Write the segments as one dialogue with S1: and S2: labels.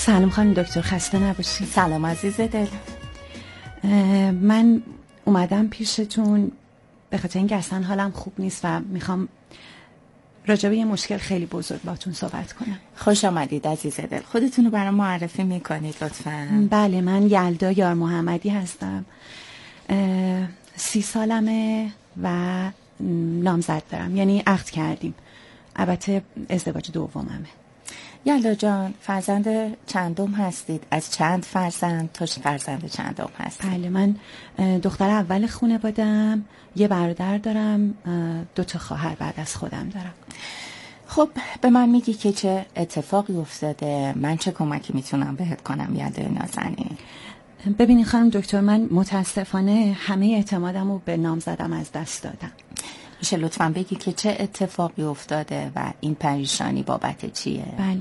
S1: سلام خانم دکتر، خسته نباشید.
S2: سلام عزیز دل.
S1: من اومدم پیشتون به خاطر اینکه اصلا حالم خوب نیست و میخوام راجع به یه مشکل خیلی بزرگ باتون صحبت کنم.
S2: خوش آمدید عزیز دل. خودتون رو برام معرفی میکنید لطفاً؟
S1: بله، من یلدا یار محمدی هستم. 30 سالمه و نامزد دارم، یعنی عقد کردیم. البته ازدواج دوممه.
S2: یلدا جان، فرزند چندم هستید؟ از چند فرزند تا فرزند چندم هستید؟
S1: بله، من دختر اول خانواده‌ام، یه برادر دارم، 2 تا خواهر بعد از خودم دارم.
S2: خب به من میگی که چه اتفاقی افتاده؟ من چه کمکی میتونم بهت کنم یلدای نازنین؟
S1: ببینید خانم دکتر، من متاسفانه همه اعتمادم رو به نامزدم از دست دادم.
S2: میشه لطفاً بگی که چه اتفاقی افتاده و این پریشانی بابت چیه؟
S1: بله،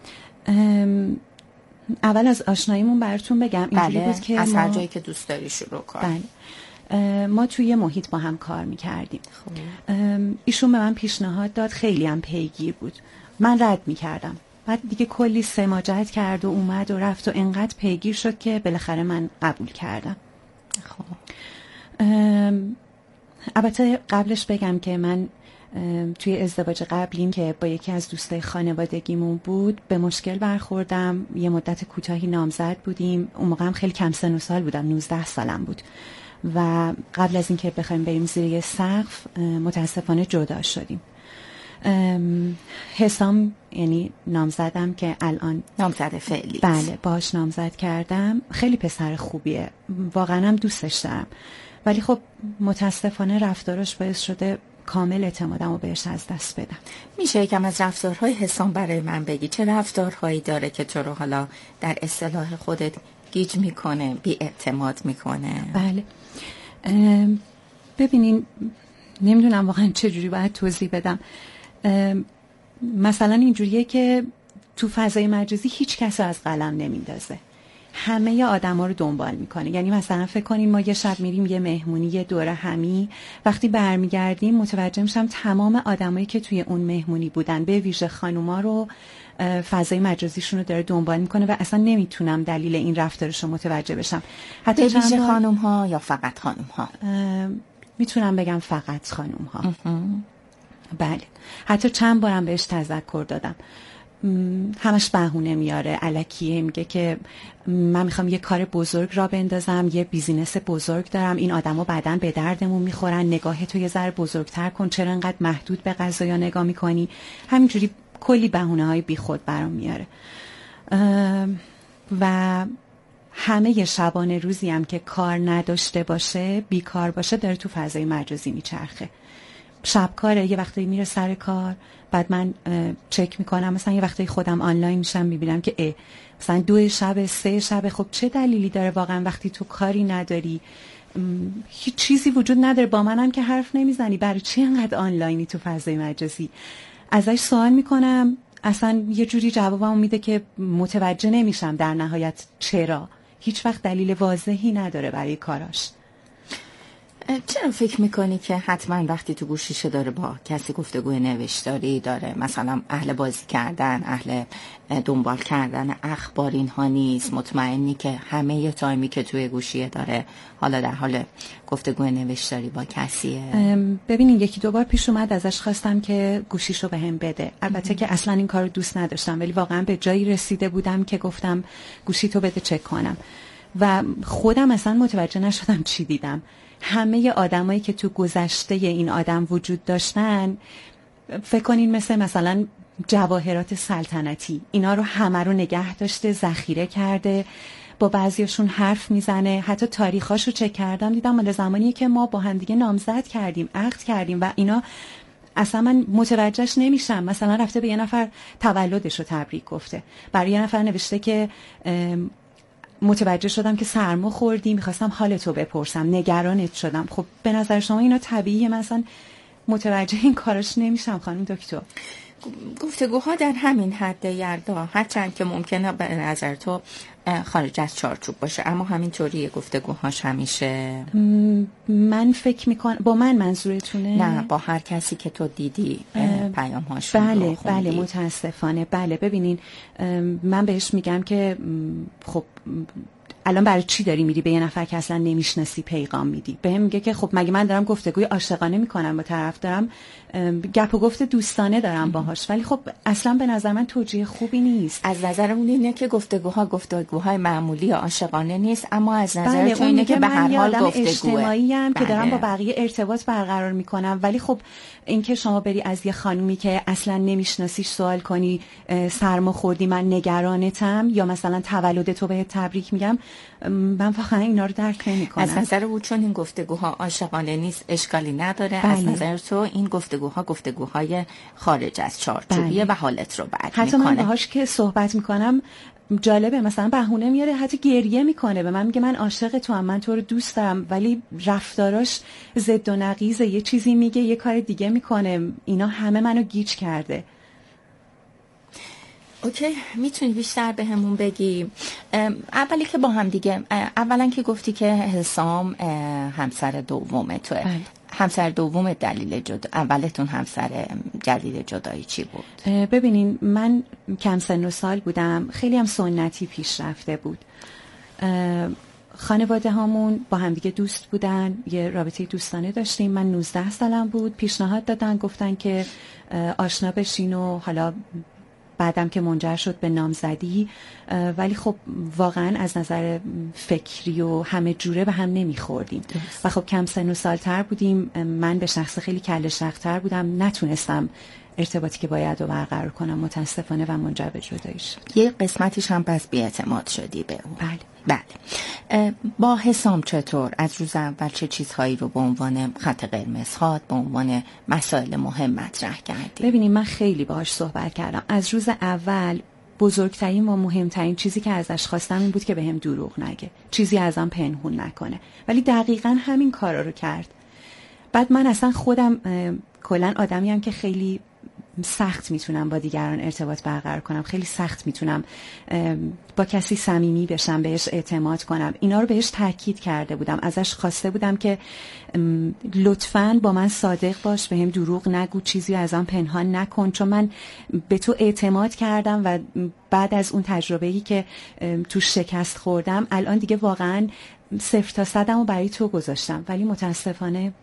S1: اول از آشناییمون براتون بگم. اینجوری بود که
S2: از هر جایی که دوست داری شروع کن.
S1: بله، ما توی یه محیط با هم کار میکردیم. ایشون به من پیشنهاد داد، خیلی هم پیگیر بود. من رد میکردم، بعد دیگه کلی سماجت کرد و اومد و رفت و انقدر پیگیر شد که بالاخره من قبول کردم.
S2: خب
S1: البته قبلش بگم که من توی ازدواج قبلیم که با یکی از دوستای خانوادگیمون بود به مشکل برخوردم. یه مدت کوتاهی نامزد بودیم. اون موقع هم خیلی کم سن و سال بودم، 19 سالم بود و قبل از اینکه بخوایم بریم زیر یه سقف متاسفانه جدا شدیم. حسام، یعنی نامزدم که الان
S2: نامزد فعلی،
S1: بله باهاش نامزد کردم، خیلی پسر خوبیه، واقعا هم دوستش دارم، ولی خب متاسفانه رفتارش باعث شده کامل اعتمادم رو بهش از دست بدم.
S2: میشه یکم از رفتارهای حسام برای من بگی؟ چه رفتارهایی داره که تو رو حالا در اصطلاح خودت گیج میکنه، بی اعتماد میکنه؟
S1: بله، ببینین نمیدونم واقعا چجوری باید توضیح بدم. مثلا اینجوریه که تو فضای مجازی هیچ کس از قلم نمیندازه، همه آدم ها رو دنبال میکنه. یعنی مثلا فکر کنین ما یه شب میریم یه مهمونی، یه دوره همی، وقتی برمیگردیم متوجه میشم تمام آدمایی که توی اون مهمونی بودن به ویژه خانوما رو فضای مجازیشون رو داره دنبال میکنه و اصلا نمیتونم دلیل این رفتارش رو متوجه بشم.
S2: حتی به ویژه خانوم ها یا فقط خانوم ها؟
S1: میتونم بگم فقط خانوم ها. بله، حتی چند بارم بهش تذکر دادم، همش بهونه میاره، الکیه، میگه که من میخوام یه کار بزرگ را بندازم، یه بیزینس بزرگ دارم، این آدما بعداً به دردمون میخورن، نگاه تو یه ذره بزرگتر کن، چرا انقدر محدود به قضایا نگاه میکنی؟ همینجوری کلی بهونه های بی خود برام میاره و همه شبانه روزی هم که کار نداشته باشه، بیکار باشه، داره تو فضای مجازی میچرخه. شبکاره، یه وقتی میره سر کار، بعد من چک میکنم، مثلا یه وقتی خودم آنلاین میشم میبینم که مثلا 2 شب 3 شب. خب چه دلیلی داره واقعا وقتی تو کاری نداری، هیچ چیزی وجود نداره، با منم که حرف نمیزنی، برای چی انقدر آنلاینی تو فضای مجازی؟ ازش سوال میکنم، اصلا یه جوری جوابم میده که متوجه نمیشم در نهایت چرا. هیچ وقت دلیل واضحی نداره برای کاراش.
S2: چرا فکر میکنی که حتما وقتی تو گوشیشه داره با کسی گفتگوی نوشتاری داره، مثلا اهل بازی کردن، اهل دنبال کردن اخبار اینها نیست؟ مطمئنی که همه تایمی که توی گوشیه داره حالا در حال گفتگوی نوشتاری با کسیه؟
S1: ببینین 1-2 بار پیش اومد، ازش خواستم که گوشیشو بهم بده. البته که اصلا این کارو دوست نداشتم، ولی واقعا به جایی رسیده بودم که گفتم گوشیتو بده چک کنم و خودم اصلا متوجه نشدم چی دیدم. همه آدمایی که تو گذشته این آدم وجود داشتن، فکر کنین مثلا جواهرات سلطنتی، اینا رو همه رو نگه داشته، ذخیره کرده، با بعضیاشون حرف میزنه. حتی تاریخاشو چک کردم، دیدم مال زمانیه که ما با هم دیگه نامزد کردیم، عقد کردیم و اینا اصلا من متوجهش نمیشم. مثلا رفته به یه نفر تولدش رو تبریک گفته، برای یه نفر نوشته که متوجه شدم که سرما خوردی، میخواستم حالتو بپرسم، نگرانت شدم. خب به نظر شما اینا طبیعیه؟ من اصلا متوجه این کارش نمیشم خانم دکتر.
S2: گفتگوها در همین حد یلدا، هرچند که ممکنه به نظر تو خارج از چارچوب باشه، اما همینطوری گفتگوهاش همیشه؟
S1: من فکر میکنم با من منظورتونه؟
S2: نه، با هر کسی که تو دیدی پیام‌هاش.
S1: بله متاسفانه بله. ببینین من بهش میگم که خب الان برای چی داری میری به یه نفر که اصلا نمیشناسی پیغام میدی؟ بهم میگه که خب مگه من دارم گفتگوی عاشقانه میکنم با طرف، دارم گپ و گفت دوستانه دارم باهاش، ولی خب اصلا به نظر من توجیه خوبی نیست.
S2: از نظرمون اینه که گفتگوهای معمولی یا عاشقانه نیست، اما از نظر تو اینه که به هر حال گفتگوه
S1: اجتماعی ام که دارم با بقیه ارتباط برقرار میکنم. ولی خب اینکه شما بری از یه خانومی که اصلا نمیشناسیش سوال کنی سرما خوردی من نگرانتم، یا مثلا تولد تو بهت تبریک میگم، من واقعا اینا رو درک نمی‌کنم.
S2: از نظر او چون این گفتگوها عاشقانه نیست اشکالی نداره. از نظر تو این گفتگوهای خارج از چارچوبیه و حالت رو بد میکنه.
S1: حتی من باهاش که صحبت میکنم جالبه، مثلا بهونه میاره، حتی گریه میکنه، به من میگه من عاشق تو ام، من تو رو دوست دارم، ولی رفتاراش ضد و نقیضه، یه چیزی میگه یه کار دیگه میکنه. اینا همه منو گیج کرده.
S2: اوکی، میتونی بیشتر به همون بگی؟ اولی که با هم دیگه، اولا که گفتی که حسام همسر دومه توه. همسر دوم دلیل جدا، اولتون همسر دلیل جدایی چی بود؟
S1: ببینین من کم سن و سال بودم، خیلی هم سنتی پیش رفته بود. خانواده هامون با هم دیگه دوست بودن، یه رابطه دوستانه داشتیم. من 19 سالم بود، پیشنهاد دادن، گفتن که آشنا بشین و حالا بعدم که منجر شد به نامزدی. ولی خب واقعا از نظر فکری و همه جوره به هم نمیخوردیم و خب کم سن و سالتر بودیم. من به شخص خیلی کله شق‌تر بودم، نتونستم ارتباطی که باید رو برقرار کنم متاسفانه و منجر به جدایی شد.
S2: یه قسمتیش هم پس بی‌اعتماد شدی به اون.
S1: بله.
S2: با حسام چطور؟ از روز اول چه چیزهایی رو به عنوان خط قرمز هات، به عنوان مسائل مهم مطرح کردی؟
S1: ببینید من خیلی باهاش صحبت کردم. از روز اول بزرگترین و مهمترین چیزی که ازش خواستم این بود که بهم دروغ نگه، چیزی ازم پنهون نکنه، ولی دقیقاً همین کارا رو کرد. بعد من اصلا خودم کلاً آدمیم که خیلی سخت میتونم با دیگران ارتباط برقرار کنم، خیلی سخت میتونم با کسی صمیمی بشم، بهش اعتماد کنم. اینا رو بهش تاکید کرده بودم، ازش خواسته بودم که لطفاً با من صادق باش، بهم دروغ نگو، چیزی ازم پنهان نکن، چون من به تو اعتماد کردم و بعد از اون تجربه‌ای که تو شکست خوردم الان دیگه واقعاً 0 تا 100 رو برای تو گذاشتم. ولی متاسفانه.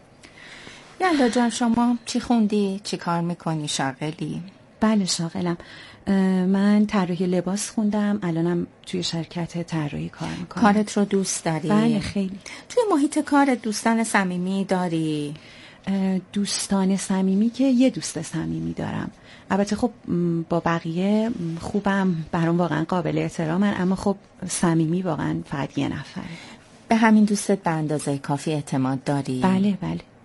S2: یلدا جان شما چی خوندی؟ چی کار میکنی؟ شاغلی؟
S1: بله شاغلم. من طراحی لباس خوندم، الانم توی شرکت طراحی کار میکنم.
S2: کارت رو دوست داری؟
S1: بله خیلی.
S2: توی محیط کارت دوستان صمیمی داری؟
S1: دوستان صمیمی که یه دوست صمیمی دارم، البته خب با بقیه خوبم، برام واقعا قابل احترامن، اما خب صمیمی واقعا فقط یه نفره.
S2: به همین دوستت به اندازه کافی اعتماد داری؟
S1: بله.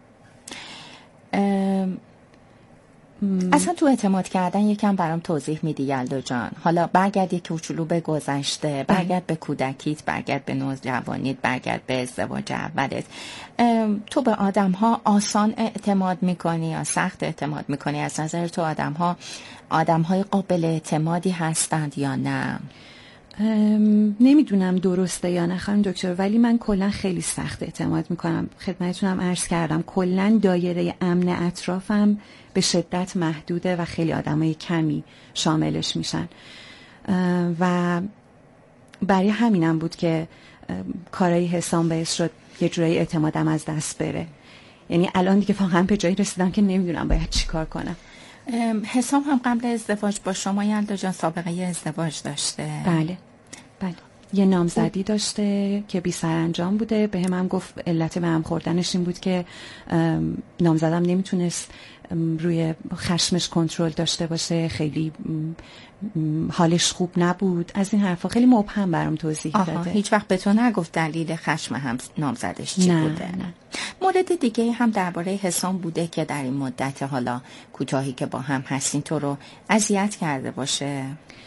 S2: اصلا تو اعتماد کردن یکم برام توضیح میدی یلدا جان؟ حالا برگرد یک کوچولو به گذشته، برگرد به کودکیت، برگرد به نوجوانیت، برگرد به ازدواج اولت. تو به آدم ها آسان اعتماد میکنی یا سخت اعتماد میکنی؟ از نظر تو آدم های قابل اعتمادی هستند یا نه؟
S1: نمیدونم درسته یا نه خانم دکتر، ولی من کلا خیلی سخت اعتماد میکنم. خدمتتونم عرض کردم کلا دایره امن اطرافم به شدت محدوده و خیلی آدمای کمی شاملش میشن و برای همینم بود که کارای حسام باعث شد یه جورایی اعتمادم از دست بره. یعنی الان دیگه واقعا به جایی رسیدم که نمیدونم باید چی کار کنم.
S2: حسام هم قبل ازدواج با شما یلدا جان سابقه ازدواج داشته؟
S1: بله. یه نامزدی داشته که بی سرانجام بوده. به هم گفت علت به هم خوردنش این بود که نامزدم نمیتونست روی خشمش کنترل داشته باشه، خیلی حالش خوب نبود، از این حرفا. خیلی مبهم برام توضیح داده.
S2: هیچ وقت به تو نگفت دلیل خشم هم نامزدش چی بوده؟ نه. مورد دیگه هم درباره حسام بوده که در این مدت حالا کوتاهی که با هم هستین تو رو اذیت کرده باشه؟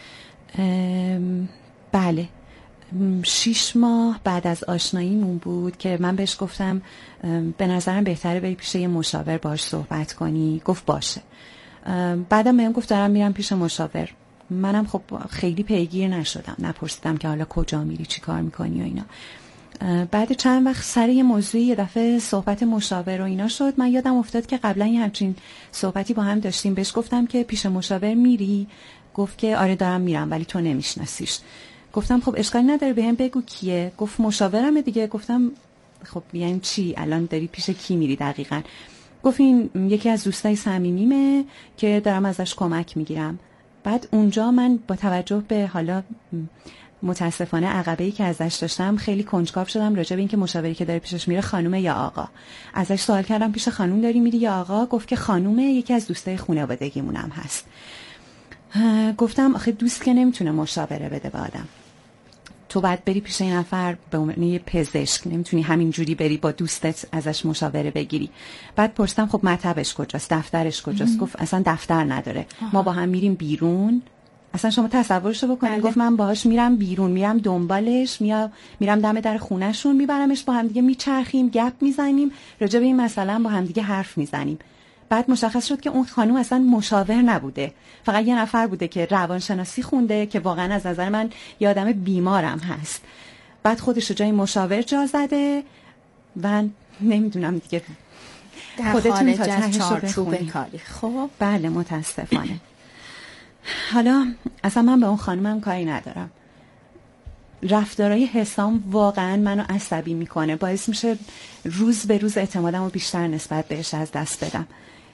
S1: بله. 6 ماه بعد از آشناییمون بود که من بهش گفتم به نظرم بهتره بری پیش یه مشاور باهاش صحبت کنی. گفت باشه. بعدم بهم گفت دارم میرم پیش مشاور. منم خب خیلی پیگیر نشدم، نپرسیدم که حالا کجا میری، چی کار میکنی و اینا. بعد چند وقت سر یه موضوعی یه دفعه صحبت مشاور و اینا شد. من یادم افتاد که قبلا یه همچین صحبتی با هم داشتیم. بهش گفتم که پیش مشاور میری؟ گفت که آره دارم میرم ولی تو نمیشناسیش. گفتم خب اشکالی نداره بهم بگو کیه. گفت مشاورمه دیگه. گفتم خب یعنی چی؟ الان داری پیش کی میری دقیقاً؟ گفت این یکی از دوستای صمیمیمه که دارم ازش کمک میگیرم. بعد اونجا من با توجه به حالا متاسفانه عقبه‌ای که ازش داشتم خیلی کنجکاو شدم راجع به این که مشاوری که داره پیشش میره خانومه یا آقا. ازش سوال کردم پیش خانوم داری میری یا آقا؟ گفت که خانومه، یکی از دوستای خانوادگیمونم هست. گفتم آخه دوست که نمیتونه مشاوره بده به آدم، تو باید بری پیش این نفر به عنوان یه پزشک، نمیتونی همینجوری بری با دوستت ازش مشاوره بگیری. بعد پرسیدم خب مطبش کجاست، دفترش کجاست؟ گفت اصلا دفتر نداره. ما با هم میریم بیرون. اصلا شما تصورشو بکنید. گفت من باهاش میرم بیرون، میرم دنبالش، میرم دم در خونهشون، میبرمش، با هم دیگه میچرخیم، گپ میزنیم، راجع به این مثلا با هم دیگه حرف میزنیم. بعد مشخص شد که اون خانم اصلا مشاور نبوده، فقط یه نفر بوده که روانشناسی خونده که واقعا از نظر من یه آدم بیمارم هست. بعد خودش رو جای مشاور جا زده و نمیدونم دیگه خودتون تا تهش رو بخونید.
S2: خب
S1: بله متاسفانه. حالا اصلا من به اون خانمم کاری ندارم. رفتارهای حسام واقعا منو عصبی میکنه، باعث میشه روز به روز اعتمادم رو بیشتر نسبت بهش از دست بدم.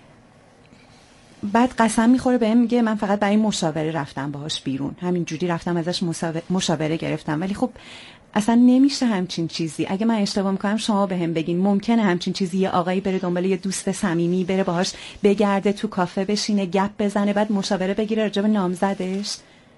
S1: بعد قسم میخوره بهم، میگه من فقط برای مشاوره رفتم باهاش بیرون، همینجوری رفتم ازش مشاوره گرفتم. ولی خب اصلا نمیشه همچین چیزی. اگه من اشتباه میکنم شما بهم بگین. ممکنه همچین چیزی یه آقایی بره دنبال یه دوست صمیمی، بره باهاش بگرده، تو کافه بشینه، گپ بزنه، بعد مشاوره بگیره راجع به نامزدش؟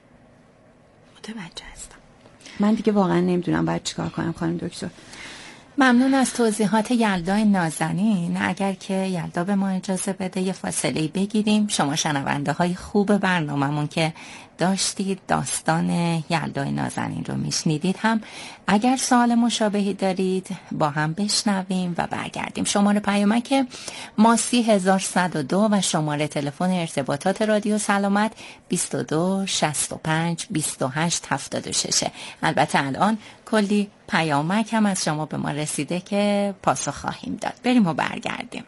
S2: متوجه هستم.
S1: من دیگه واقعا نمیدونم باید چیکار کنم خانم دکتر.
S2: ممنون از توضیحات یلدای نازنین. اگر که یلدا به ما اجازه بده یه فاصله بگیریم. شما شنونده های خوب برنامه‌مون که داشتید داستان یلدای نازنین رو میشنیدید هم اگر سوال مشابهی دارید با هم بشنویم و برگردیم. شماره پیامک ما 30102 و شماره تلفن ارتباطات رادیو سلامت 22 65 28 76. البته الان کلی پیامک هم از شما به ما رسیده که پاسخ خواهیم داد. بریم و برگردیم.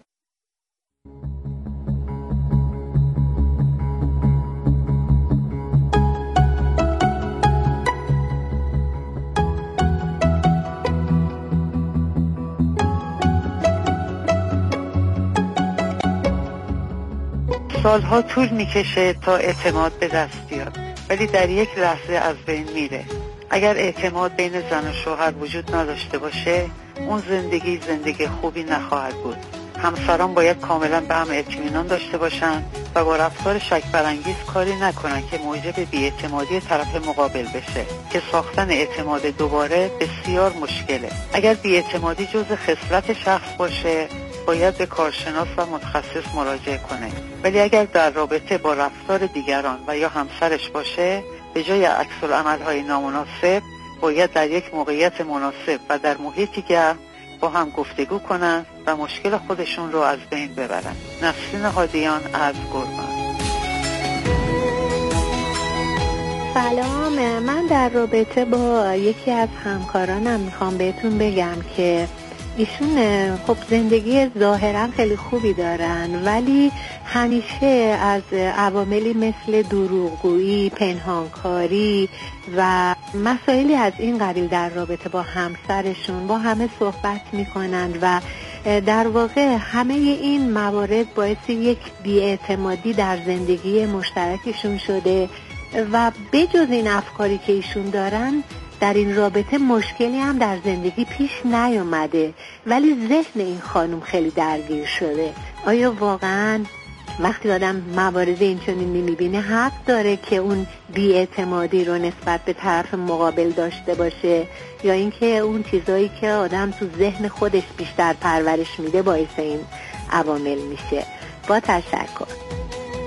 S3: سالها طول میکشه تا اعتماد به دست بیاد، ولی در یک لحظه از بین میره. اگر اعتماد بین زن و شوهر وجود نداشته باشه، اون زندگی خوبی نخواهد بود. همسران باید کاملا به هم اطمینان داشته باشن و با رفتار شک برانگیز کاری نکنن که موجب بی‌اعتمادی طرف مقابل بشه که ساختن اعتماد دوباره بسیار مشکله. اگر بی‌اعتمادی جزء خصلت شخص باشه، باید به کارشناس و متخصص مراجعه کنه. ولی اگر در رابطه با رفتار دیگران و یا همسرش باشه، به جای عکس‌العمل‌های نامناسب باید در یک موقعیت مناسب و در محیطی گرم با هم گفتگو کنن و مشکل خودشون رو از بین ببرن. نسرین هادیان از گرگان.
S4: سلام، من در رابطه با یکی از همکارانم میخوام بهتون بگم که ایشون خب زندگی ظاهرا خیلی خوبی دارن، ولی همیشه از عواملی مثل دروغگویی، پنهانکاری و مسائلی از این قبیل در رابطه با همسرشون با همه صحبت میکنن و در واقع همه این موارد باعث یک بی‌اعتمادی در زندگی مشترکشون شده و بجز این افکاری که ایشون دارن در این رابطه مشکلی هم در زندگی پیش نیومده، ولی ذهن این خانم خیلی درگیر شده. آیا واقعا وقتی آدم موارد این چنین میبینه حق داره که اون بی‌اعتمادی رو نسبت به طرف مقابل داشته باشه، یا اینکه اون چیزایی که آدم تو ذهن خودش بیشتر پرورش میده باعث این عوامل میشه؟ با تشکر.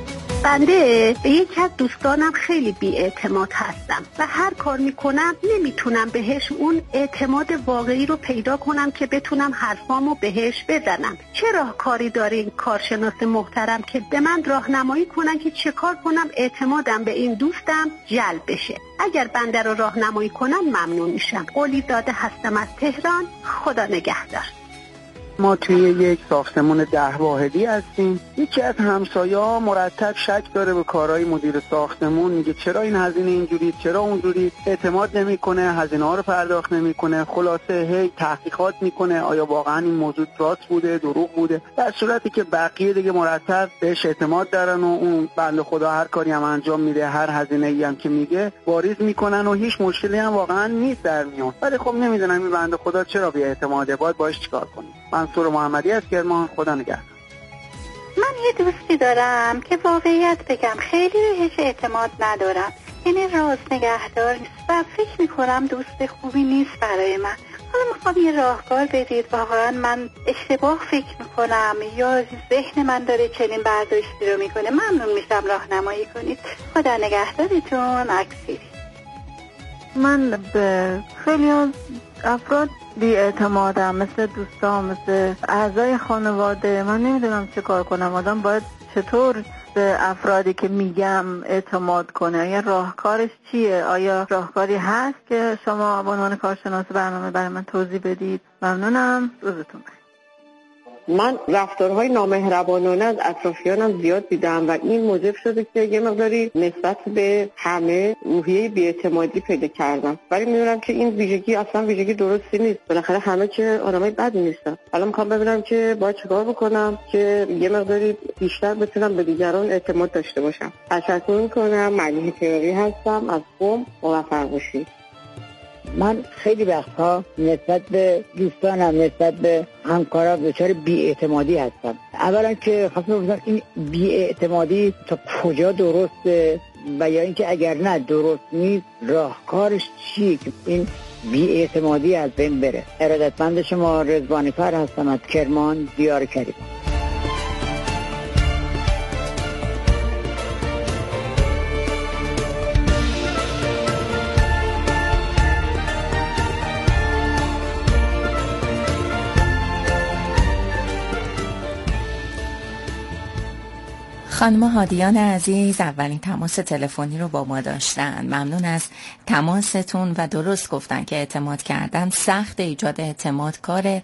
S5: بنده به یکی از دوستانم خیلی بی‌اعتماد هستم و هر کار میکنم نمیتونم بهش اون اعتماد واقعی رو پیدا کنم که بتونم حرفامو بهش بزنم. چه راهکاری داره این کارشناس محترم که به من راهنمایی کنن که چه کار کنم اعتمادم به این دوستم جلب بشه؟ اگر بنده رو راهنمایی کنن ممنون میشم. قلیزاده هستم از تهران. خدا نگهدار.
S6: ما توی یک ساختمون 10 واحدی هستیم. یکی از همسایه‌ها مرتب شک داره به کارهای مدیر ساختمون، میگه چرا این هزینه اینجوری، چرا اونجوری، اعتماد نمیکنه، هزینه‌ها رو پرداخت نمیکنه. خلاصه هی تحقیقات میکنه آیا واقعا این موضوع راست بوده، دروغ بوده، در صورتی که بقیه دیگه مرتب بهش اعتماد دارن و اون بنده خدا هر کاری هم انجام میده، هر هزینه‌ای هم که میگه واریز میکنن و هیچ مشکلی هم واقعا نیست در میون. ولی خب نمیدونم این بنده خدا چرا بی اعتماده، باید چیکار کنیم؟ منصور محمدی از کرمان. خدا نگهدار.
S7: من یه دوستی دارم که واقعیت بگم خیلی بهش اعتماد ندارم، یعنی راز نگهدار نیست و فکر میکنم دوست خوبی نیست برای من. حالا میخوام یه راهکار بدید. واقعا من اشتباه فکر میکنم یا ذهن من داره چنین برداشتی رو میکنه؟ ممنون میشم راهنمایی کنید. خدا نگهدارتون. اکسیری.
S8: من به خیلی از افراد بی‌اعتمادم، مثل دوستان، مثل اعضای خانواده. من نمیدونم چه کار کنم. آدم باید چطور به افرادی که میگم اعتماد کنه؟ آیا راهکارش چیه؟ آیا راهکاری هست که شما به عنوان کارشناس برنامه برای من توضیح بدید؟ ممنونم. روزتون بخیر.
S9: من رفتارهای نامهربانانه از اطرافیانم زیاد دیدم و این موجب شده که یه مقداری نسبت به همه روحیه بی‌اعتمادی پیدا کردم. ولی میدونم که این ویژگی اصلا ویژگی درستی نیست. بالاخره همه که آدمای بدی نیستن. حالا میخوام ببینم که باید چیکار بکنم که یه مقداری بیشتر بتونم به دیگران اعتماد داشته باشم. تشکر میکنم. ملیحه تراری هستم از قم. موفق باشید.
S10: من خیلی وقتها نسبت به دوستانم، نسبت به همکارم دچار بی‌اعتمادی هستم. اولا که خواستم بگم این بی‌اعتمادی تا کجا درسته و یا اینکه اگر نه درست نیست راهکارش چیه که این بی‌اعتمادی از بین بره. ارادتمند شما رضوانی فر هستم از کرمان دیار کریم.
S2: خانم هادیان عزیز اولین تماس تلفنی رو با ما داشتن. ممنون از تماستون و درست گفتن که اعتماد کردن سخت، ایجاد اعتماد کار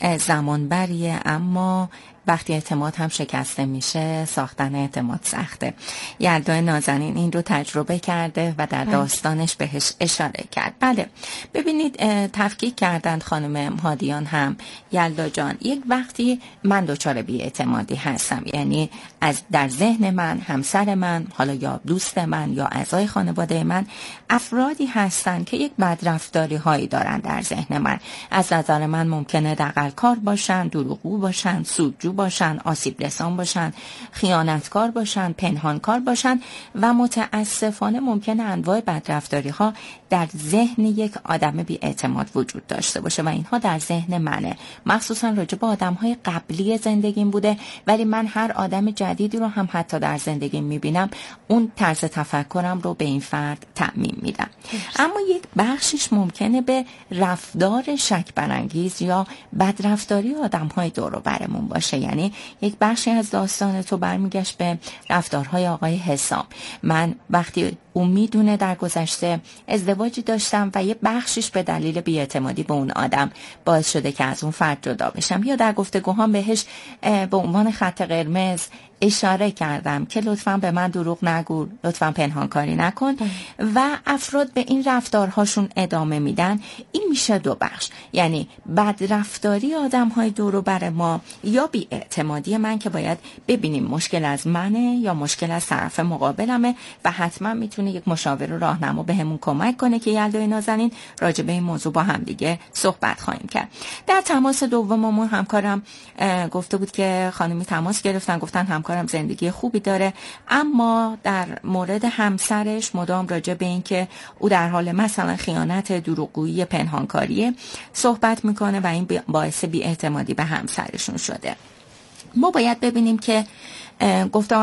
S2: زمانبریه، اما وقتی اعتماد هم شکسته میشه ساختن اعتماد سخته. یلدا نازنین این رو تجربه کرده و در داستانش بهش اشاره کرد. بله ببینید تفکیک کردن خانم هادیان هم. یلدا جان یک وقتی من دچار بی‌اعتمادی هستم، یعنی از در ذهن من همسر من، حالا یا دوست من یا اعضای خانواده من افرادی هستن که یک بدرفتاری هایی دارن در ذهن من. از نظر من ممکنه دغل‌کار باشن، دروغگو باشن، سودجو باشن، آسیب رسان باشن، خیانتکار باشن، پنهانکار باشن و متاسفانه ممکنه انواع بدرفتاری ها در ذهن یک آدم بی اعتماد وجود داشته باشه و اینها در ذهن منه. مخصوصا راجع به آدم های قبلی زندگیم بوده، ولی من هر آدم جدیدی رو هم حتی در زندگیم میبینم اون طرز تفکرم رو به این فرد تعمیم میدم. اما یک بخشش ممکنه به رفتار شک برانگیز یا بدرفتاری آدم های دور و برمون باشه. یعنی یک بخشی از داستان تو برمیگشت به رفتارهای آقای حسام. من وقتی اون میدونه در گذشته ازدواجی داشتم و یه بخشش به دلیل بی‌اعتمادی به اون آدم باعث شده که از اون فرد جدا بشم، یا در گفتگوهام بهش به عنوان خط قرمز اشاره کردم که لطفاً به من دروغ نگو، لطفاً پنهانکاری نکن و افراد به این رفتارهاشون ادامه میدن. این میشه دو بخش، یعنی بدرفتاری آدم‌های دور و بر ما یا بی‌اعتمادی من که باید ببینیم مشکل از منه یا مشکل از طرف مقابلمه و حتما میتونه یک مشاور و راهنما بهمون کمک کنه که یلدای نازنین راجع به این موضوع با هم دیگه صحبت خواهیم کرد. در تماس دوممون همکارم گفته بود که خانمی تماس گرفتن، گفتن همکارم زندگی خوبی داره، اما در مورد همسرش مدام راجع به این که او در حال مثلا خیانت، دروغگویی، پنهانکاری صحبت میکنه و این باعث بی‌اعتمادی به همسرشون شده. ما باید ببینیم که گفته آیا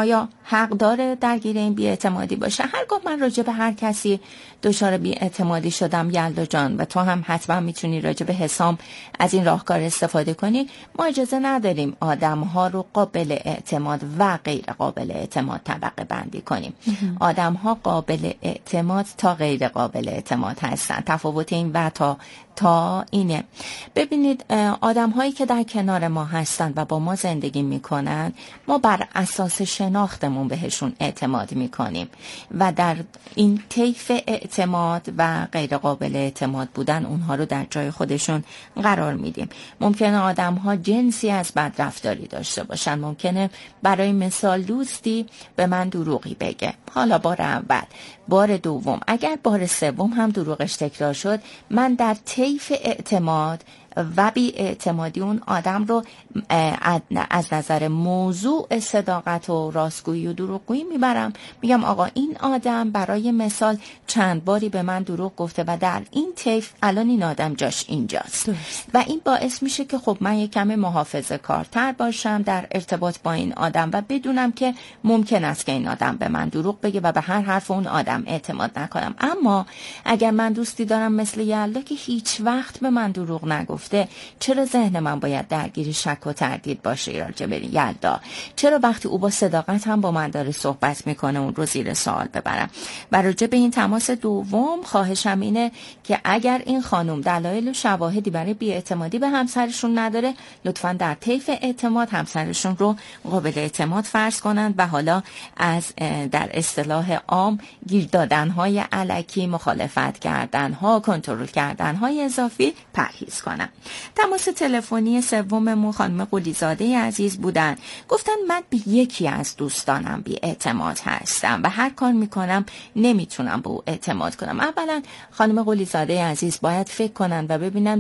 S2: حق داره درگیر این بی‌اعتمادی باشه. هرگاه من راجع به هر کسی دچار بی‌اعتمادی شدم یلدا جان، و تو هم حتما میتونی راجع به حسام از این راهکار استفاده کنی، ما اجازه نداریم آدم‌ها رو قابل اعتماد و غیر قابل اعتماد طبقه بندی کنیم. آدم‌ها قابل اعتماد تا غیر قابل اعتماد هستن. تفاوت این و تا اینه. ببینید آدم هایی که در کنار ما هستن و با ما زندگی میکنن، ما بر اساس شناختمون بهشون اعتماد میکنیم و در این طیف اعتماد و غیر قابل اعتماد بودن اونها رو در جای خودشون قرار میدیم. ممکنه آدم ها جنسی از بدرفتاری داشته باشن، ممکنه برای مثال دوستی به من دروغی بگه، حالا بار اول، بار دوم، اگر بار سوم هم دروغش تکرار شد، من در طیف اعتماد و بی اعتمادی اون آدم رو از نظر موضوع صداقت و راستگویی و دروغگویی میبرم، میگم آقا این آدم برای مثال چند باری به من دروغ گفته و در این طیف الان این آدم جاش اینجاست و این باعث میشه که خب من یک کم محافظه کارتر باشم در ارتباط با این آدم و بدونم که ممکن است که این آدم به من دروغ بگه و به هر حرف اون آدم اعتماد نکنم. اما اگر من دوستی دارم مثل یلدا که هیچ وقت به من دروغ نگفته، چرا ذهن من باید درگیر شک و تردید باشه راجع به یلدا؟ چرا وقتی او با صداقت هم با من داره صحبت میکنه اون رو زیر سوال ببرم؟ و راجع به این تماس دوم خواهشم اینه که اگر این خانم دلایل و شواهدی برای بی‌اعتمادی به همسرشون نداره، لطفاً در طیف اعتماد همسرشون رو قابل اعتماد فرض کنند و حالا از در اصطلاح عام گیر دادن‌های الکی، مخالفت کردن‌ها، کنترل کردن‌های اضافی پرهیز کنند. تماس تلفنی سوممون خانم قلیزاده عزیز بودن. گفتن من به یکی از دوستانم بی اعتماد هستم و هر کار میکنم نمیتونم به او اعتماد کنم. اولا خانم قلیزاده عزیز باید فکر کنن و ببینن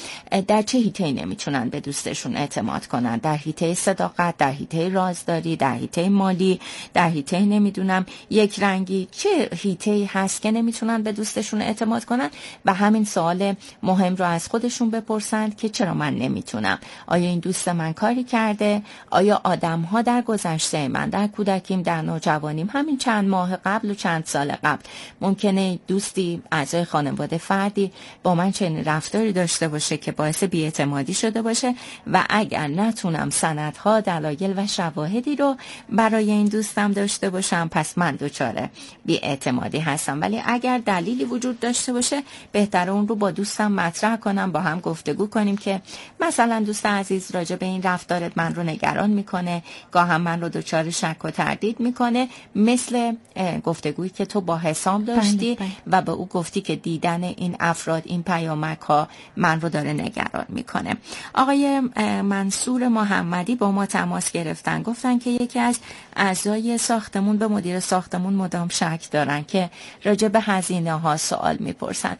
S2: در چه حیطه‌ای نمیتونن به دوستشون اعتماد کنن. در حیطه صداقت، در حیطه رازداری، در حیطه مالی، در حیطه نمیدونم یک رنگی، چه حیطه‌ای هست که نمیتونن به دوستشون اعتماد کنن و همین سوال مهم رو از خودشون بپرسن که چرا من نمیتونم؟ آیا این دوست من کاری کرده؟ آیا آدم ها در گذشته من، در کودکیم، در نوجوانیم، همین چند ماه قبل و چند سال قبل ممکنه دوستی، اعضای خانواده، فردی با من چنین رفتاری داشته باشه که باعث بی‌اعتمادی شده باشه و اگر نتونم سندها، دلایل و شواهدی رو برای این دوستم داشته باشم، پس من دچار بی‌اعتمادی هستم. ولی اگر دلیلی وجود داشته باشه، بهتره اون رو با دوستم مطرح کنم، با هم گفتگو کنیم که مثلا دوست عزیز راجع به این رفتارت من رو نگران میکنه، گاهم من رو دچار شک و تردید میکنه، مثل گفتگویی که تو با حسام داشتی و به او گفتی که دیدن این افراد، این پیامک ها من رو داره نگران میکنه. آقای منصور محمدی با ما تماس گرفتن، گفتن که یکی از اعضای ساختمون به مدیر ساختمون مدام شک دارن که راجع به هزینه ها سوال میپرسن.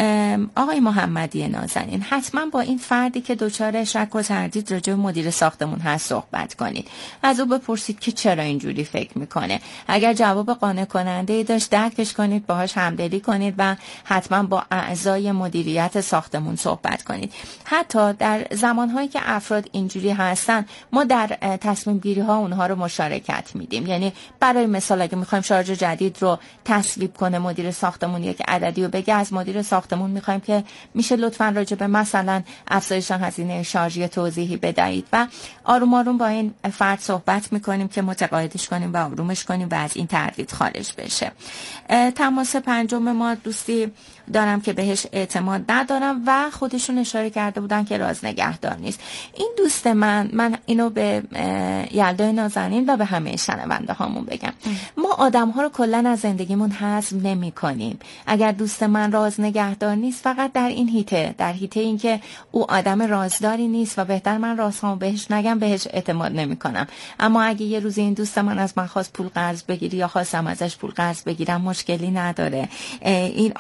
S2: آقای محمدی نازنین، حتما با این فردی که دچار شک و تردید راجع به مدیر ساختمون هست صحبت کنید. از او بپرسید که چرا اینجوری فکر میکنه. اگر جواب قانع کننده ای داشت، درکش کنید، باهاش همدلی کنید و حتما با اعضای مدیریت ساختمون صحبت کنید. حتی در زمانهایی که افراد اینجوری هستن، ما در تصمیم گیری ها اونها رو مشارکت میدیم. یعنی برای مثال اگه میخوایم شارژ جدید رو تصویب کنه مدیر ساختمون، یک عددی رو بگه، از مدیر ساختمون میخوایم که میشه لطفاً راجع به مثلا افزایش هزینه شارژ توضیحی بدهید و آروم آروم با این فرد صحبت میکنیم که متقاعدش کنیم و آرومش کنیم و از این تردید خارج بشه. تماس پنجم ما دوستی دارم که بهش اعتماد ندارم و خودشون اشاره کرده بودن که راز نگهدار نیست. این دوست من اینو به یلدای نازنین و به همه شنونده هامون بگم، ما آدم ها رو کلن از زندگیمون حذف نمی کنیم. اگر دوست من راز نگهدار نیست، فقط در این حیطه، در حیطه این که او آدم رازداری نیست و بهتر من رازهامو بهش نگم، بهش اعتماد نمی کنم. اما اگه یه روز این دوست من از من خواست پول قرض بگیری یا خواستم ازش پول قرض بگیرم، مشکلی نداره. این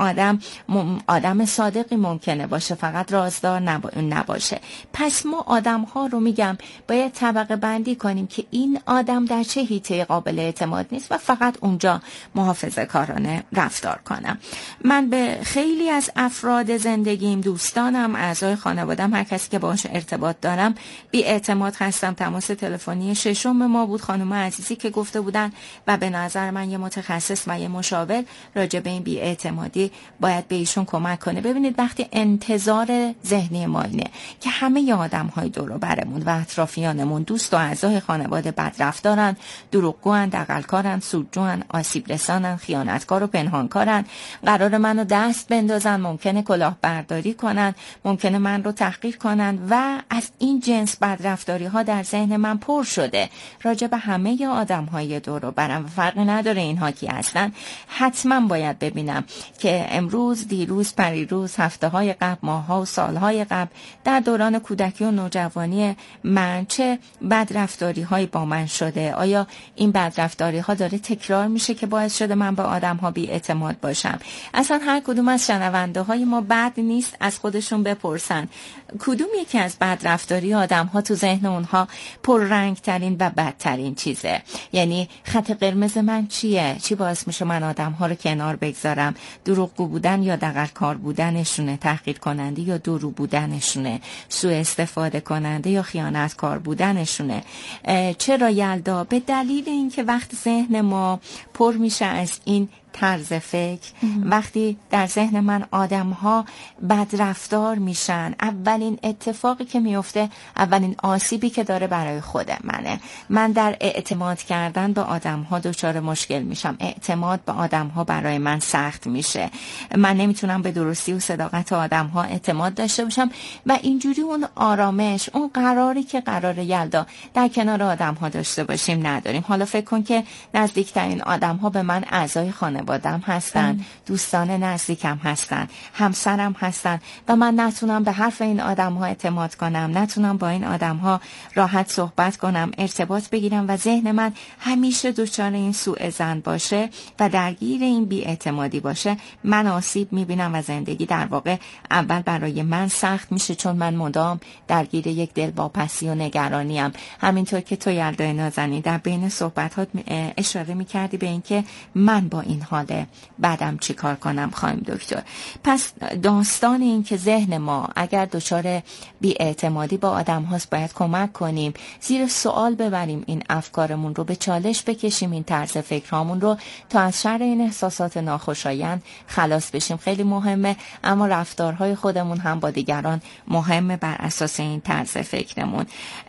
S2: آدم صادقی ممکنه باشه، فقط رازدار نباشه. پس ما آدم ها رو میگم باید طبقه بندی کنیم که این آدم در چه حیطه قابل اعتماد نیست و فقط اونجا محافظه کارانه رفتار کنم. من به خیلی از افراد زندگیم، دوستانم، اعضای خانوادم، هر کسی که باهاش ارتباط دارم آدم بی‌اعتماد هستم. تماس تلفنی ششم ما بود، خانم عزیزی که گفته بودن و به نظر من یه متخصص و یه مشاور راجع به این بی‌اعتمادی باید به ایشون کمک کنه. ببینید وقتی انتظار ذهنی ما اینه که همه آدم‌های دور و برمون و اطرافیانمون، دوست و اعضای خانواده بدرفتارن، دروغگوان، دغل‌کارن، سودجوان، آسیب رسانن، خیانتکار و پنهانکارن، قرار منو دست بندازن، ممکنه کلاهبرداری کنن، ممکنه من رو تحقیر کنن و از این جنس بدرفتاری ها در ذهن من پر شده راجع به همه آدم‌های دور و برم و فرقی نداره اینها کی هستن. حتما باید ببینم که امروز، دیروز، پریروز، هفته‌های قبل، ماه‌ها و سال‌های قبل در دوران کودکی و نوجوانی من چه بدرفتاری‌هایی با من شده. آیا این بدرفتاری‌ها داره تکرار میشه که باعث شده من به آدم‌ها بی‌اعتماد باشم؟ اصلا هر کدوم از شنونده‌های ما بد نیست از خودشون بپرسن کدوم یکی از بدرفتاری آدم‌ها تو ذهن اونها پررنگ‌ترین و بدترین چیزه. یعنی خط قرمز من چیه؟ چی باعث میشه من آدم‌ها رو کنار بگذارم؟ دروغگو بودن یا دغل‌کار بودنشونه، تحقیر کننده یا دورو بودنشونه، سوء استفاده کننده یا خیانتکار بودنشونه. چرا یلدا؟ به دلیل اینکه وقت ذهن ما پر میشه از این طرز فکر، وقتی در ذهن من آدم‌ها بدرفتار میشن، اولین اتفاقی که میفته، اولین آسیبی که داره برای خود منه. من در اعتماد کردن به آدم‌ها دچار مشکل میشم، اعتماد به آدم‌ها برای من سخت میشه، من نمیتونم به درستی و صداقت آدم‌ها اعتماد داشته باشم و اینجوری اون آرامش، اون قراری که قرار یلدا در کنار آدم‌ها داشته باشیم نداریم. حالا فکر کن که نزدیکترین آدم‌ها به من اعضای خانواده‌ام هستن، دوستان نزدیکم هستن، همسرم هستن و من نتونم به حرف این آدم‌ها اعتماد کنم، نتونم با این آدم‌ها راحت صحبت کنم، ارتباط بگیرم و ذهن من همیشه دچار این سوء ظن باشه و درگیر این بی‌اعتمادی باشه، من آسیب می‌بینم و زندگی در واقع اول برای من سخت میشه، چون من مدام درگیر یک دلواپسی و نگرانیم. همینطور که تو یلدای نازنین در بین صحبتات اشاره می‌کردی به اینکه من با این حال بعدم چی کار کنم خانم دکتر. پس داستان این که ذهن ما اگر دچار بی‌اعتمادی با آدم هاست باید کمک کنیم، زیر سوال ببریم این افکارمون رو، به چالش بکشیم این طرز فکرامون رو تا از شر این احساسات ناخوشایند خلاص بشیم. خیلی مهمه، اما رفتارهای خودمون هم با دیگران مهمه بر اساس این طرز فکرمون.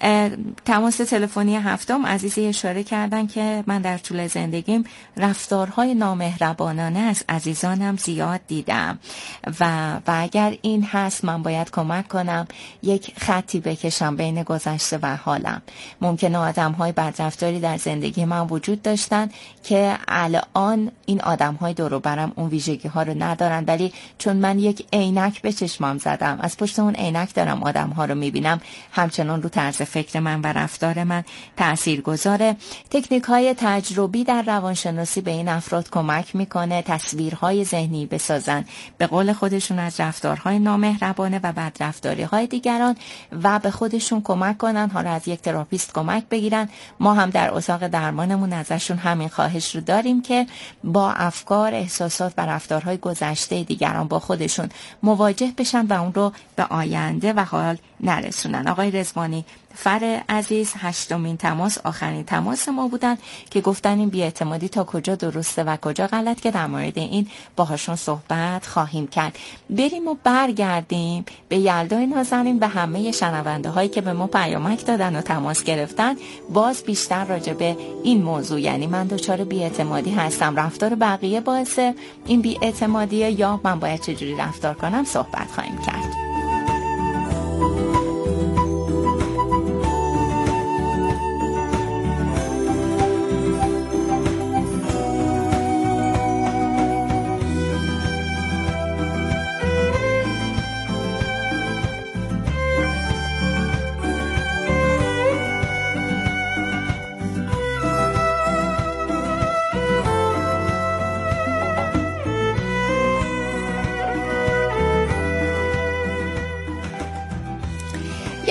S2: تماس تلفنی هفتم عزیزی اشاره کردن که من در طول زندگیم رفتارهای نامهربانانه از عزیزانم زیاد دیدم و اگر این هست من باید کمک کنم یک خطی بکشم بین گذشته و حالم. ممکنه آدم‌های بدرفتاری در زندگی من وجود داشتن که الان این آدم‌های دور و برم اون ویژگی‌ها رو ندارن، ولی چون من یک عینک به چشمم زدم، از پشت اون عینک دارم آدم‌ها رو می‌بینم، همچنان رو طرز فکر من و رفتار من تاثیرگذاره. تکنیک‌های تجربی در روانشناسی به این افراد کمک میکنه تصویرهای ذهنی بسازن به قول خودشون از رفتارهای نامهربانه و بدرفتاری‌های دیگران و به خودشون کمک کنن، حالا از یک تراپیست کمک بگیرن. ما هم در اتاق درمانمون ازشون همین خواهش رو داریم که با افکار، احساسات و رفتارهای گذشته دیگران با خودشون مواجه بشن و اون رو به آینده و حال نرسونن. آقای رضوانی فر عزیز 8مین تماس، آخرین تماس ما بودن که گفتن این بی‌اعتمادی تا کجا درسته و کجا غلط که در مورد این باهاشون صحبت خواهیم کرد. بریم و برگردیم به یلدای نازنین، به همه شنونده هایی که به ما پیامک دادن و تماس گرفتن، باز بیشتر راجع به این موضوع، یعنی من دچار بی‌اعتمادی هستم، رفتار بقیه باعث این بی‌اعتمادیه یا من باید چجوری رفتار کنم صحبت خواهیم کرد.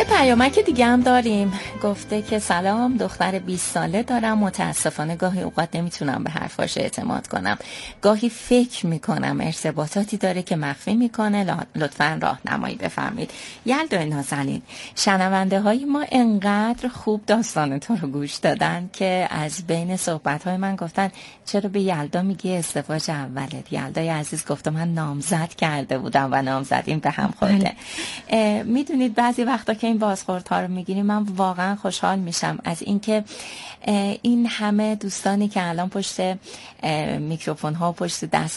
S2: پیامک دیگه هم داریم. گفته که سلام، دختر 20 ساله دارم، متاسفانه گاهی اوقات نمیتونم به حرفاش اعتماد کنم، گاهی فکر میکنم ارتباطاتی داره که مخفی میکنه، لطفاً راهنمایی بفرمایید. یلدا نازنین، شنونده های ما انقدر خوب داستان تو رو گوش دادن که از بین صحبت های من گفتن چرا به یلدا میگی ازدواج اولت. یلدای عزیز گفته من نامزد کرده بودم و نامزدیم به هم خورده. میدونید بعضی وقتا که این بازخوردها رو میگیریم من واقعا خوشحال میشم از اینکه این همه دوستانی که الان پشت میکروفون ها و پشت